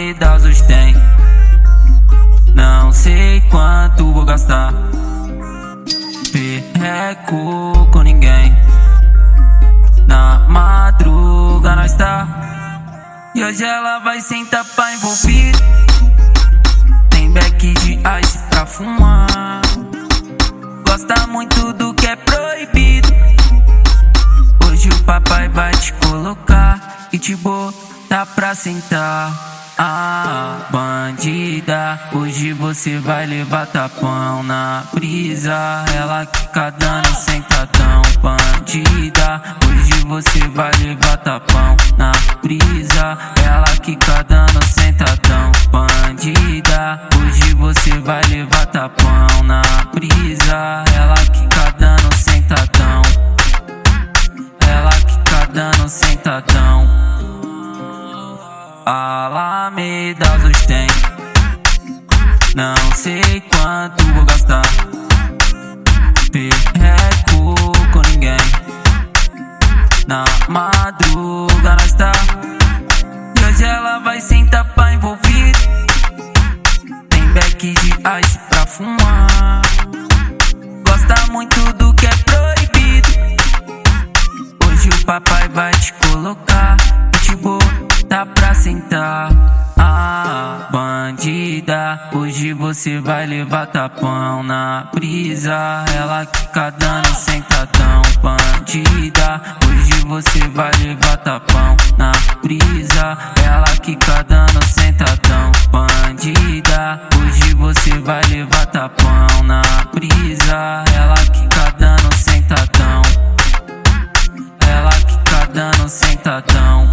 me dá os tem. Não sei quanto vou gastar. Perreco com ninguém. Na madruga nós tá. E hoje ela vai sentar pra envolver. Tem beck de ice pra fumar. Gosta muito do que é proibido. Hoje o papai vai te colocar e te botar pra sentar. Ah, bandida, hoje você vai levar tapão na brisa. Ela quica dando sentadão. Bandida, hoje você vai levar tapão na brisa. Ela quica dando sentadão. Bandida, hoje você vai levar tapão na brisa. Ela quica dando sentadão. Ela quica dando sentadão. Alameda os tem. Não sei quanto vou gastar. Perreco com ninguém. Na madruga nós tá. E hoje ela vai sentar pra envolver. Tem beck de ice pra fumar. Gosta muito do que é proibido. Hoje o papai vai te colocar e te botar pra sentar. Ah, bandida, hoje você vai levar tapão na brisa. Ela quica dando sentadão. Bandida, hoje você vai levar tapão na brisa. Ela quica dando sentadão. Bandida, hoje você vai levar tapão na brisa. Ela quica dando sentadão. Ela quica dando sentadão.